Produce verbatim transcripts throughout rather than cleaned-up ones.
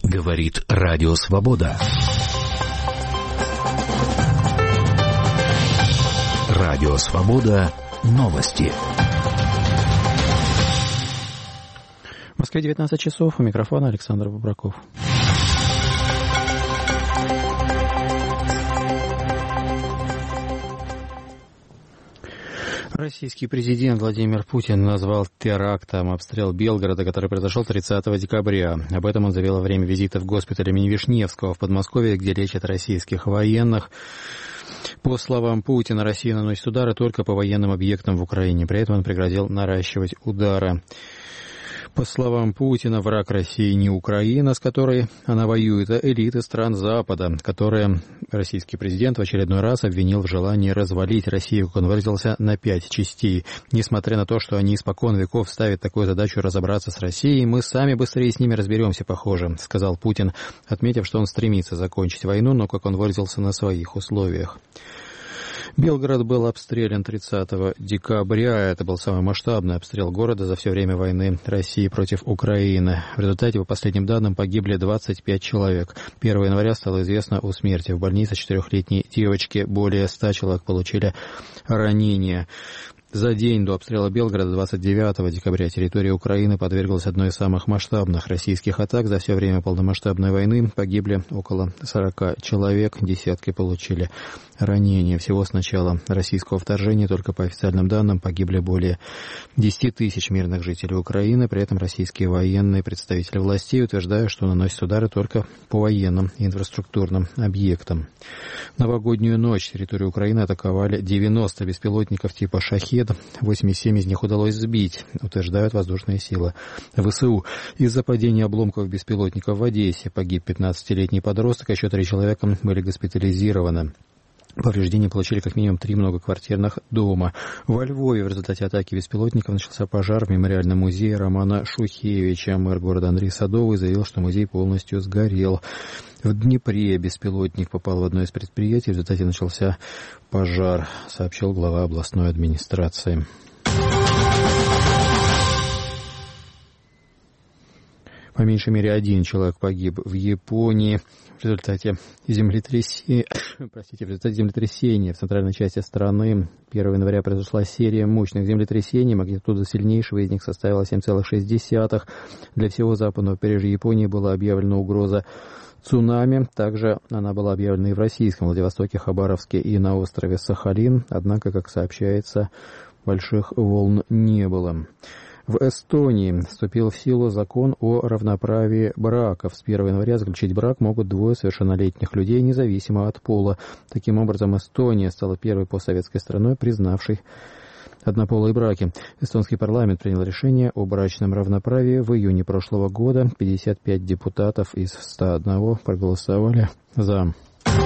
Говорит Радио Свобода. Радио Свобода. Новости. В Москве девятнадцать часов. У микрофона Александр Бубраков. Российский президент Владимир Путин назвал терактом обстрел Белгорода, который произошел тридцатого декабря. Об этом он заявил во время визита в госпиталь имени Вишневского в Подмосковье, где лечат российских военных. По словам Путина, Россия наносит удары только по военным объектам в Украине. При этом он пригрозил наращивать удары. По словам Путина, враг России не Украина, с которой она воюет, а элиты стран Запада, которые российский президент в очередной раз обвинил в желании развалить Россию, как он выразился, на пять частей. Несмотря на то, что они испокон веков ставят такую задачу разобраться с Россией, мы сами быстрее с ними разберемся, похоже, сказал Путин, отметив, что он стремится закончить войну, но, как он выразился, на своих условиях. Белгород был обстрелян тридцатого декабря. Это был самый масштабный обстрел города за все время войны России против Украины. В результате, по последним данным, погибли двадцать пять человек. первого января стало известно о смерти в больнице четырехлетней девочки. Более ста человек получили ранения. За день до обстрела Белгорода, двадцать девятого декабря, территория Украины подверглась одной из самых масштабных российских атак. За все время полномасштабной войны погибли около сорока человек, десятки получили ранения. Всего с начала российского вторжения, только по официальным данным, погибли более десяти тысяч мирных жителей Украины. При этом российские военные представители властей утверждают, что наносят удары только по военным и инфраструктурным объектам. Новогоднюю ночь территорию Украины атаковали девяносто беспилотников типа «Шахед». восемьдесят семь из них удалось сбить, утверждают воздушные силы ВСУ. Из-за падения обломков беспилотников в Одессе погиб пятнадцатилетний подросток, а еще три человека были госпитализированы. Повреждения получили как минимум три многоквартирных дома. Во Львове в результате атаки беспилотников начался пожар в мемориальном музее Романа Шухевича. Мэр города Андрей Садовый заявил, что музей полностью сгорел. В Днепре беспилотник попал в одно из предприятий, в результате начался пожар, сообщил глава областной администрации. По меньшей мере один человек погиб в Японии в результате землетрясения, простите, в результате землетрясения в центральной части страны. первого января произошла серия мощных землетрясений, магнитуда сильнейшего из них составила семь целых шесть десятых. Для всего западного побережья Японии была объявлена угроза цунами. Также она была объявлена и в российском Владивостоке, Хабаровске и на острове Сахалин. Однако, как сообщается, больших волн не было. В Эстонии вступил в силу закон о равноправии браков. С первого января заключить брак могут двое совершеннолетних людей, независимо от пола. Таким образом, Эстония стала первой постсоветской страной, признавшей однополые браки. Эстонский парламент принял решение о брачном равноправии в июне прошлого года. пятьдесят пять депутатов из ста одного проголосовали за.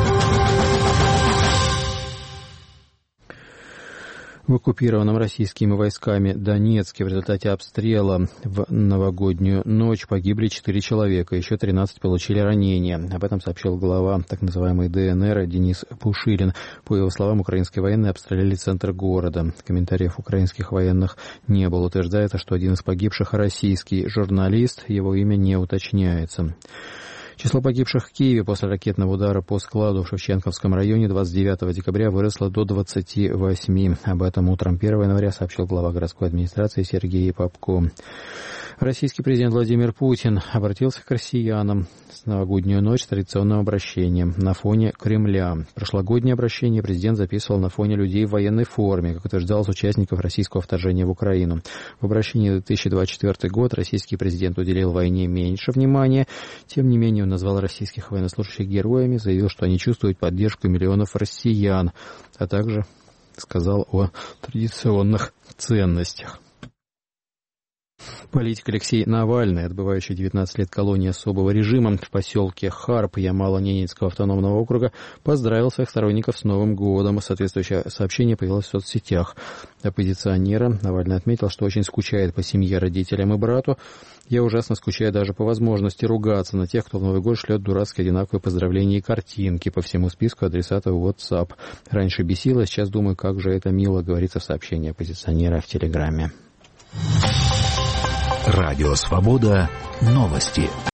В оккупированном российскими войсками Донецке в результате обстрела в новогоднюю ночь погибли четыре человека, еще тринадцать получили ранения. Об этом сообщил глава так называемой ДНР Денис Пушилин. По его словам, украинские военные обстреляли центр города. Комментариев украинских военных не было. Утверждается, что один из погибших российский журналист, его имя не уточняется. Число погибших в Киеве после ракетного удара по складу в Шевченковском районе двадцать девятого декабря выросло до двадцати восьми. Об этом утром первого января сообщил глава городской администрации Сергей Попко. Российский президент Владимир Путин обратился к россиянам с новогоднюю ночь с традиционным обращением на фоне Кремля. Прошлогоднее обращение президент записывал на фоне людей в военной форме, как утверждалось участников российского вторжения в Украину. В обращении за две тысячи двадцать четвёртый год российский президент уделил войне меньше внимания. Тем не менее, он назвал российских военнослужащих героями, заявил, что они чувствуют поддержку миллионов россиян, а также сказал о традиционных ценностях. Политик Алексей Навальный, отбывающий девятнадцать лет колонии особого режима в поселке Харп Ямало-Ненецкого автономного округа, поздравил своих сторонников с Новым годом. Соответствующее сообщение появилось в соцсетях оппозиционера. Навальный отметил, что очень скучает по семье, родителям и брату. «Я ужасно скучаю даже по возможности ругаться на тех, кто в Новый год шлет дурацкие одинаковые поздравления и картинки по всему списку адресатов WhatsApp. Раньше бесило, сейчас думаю, как же это мило», говорится в сообщении оппозиционера в Телеграме. Радио Свобода. Новости.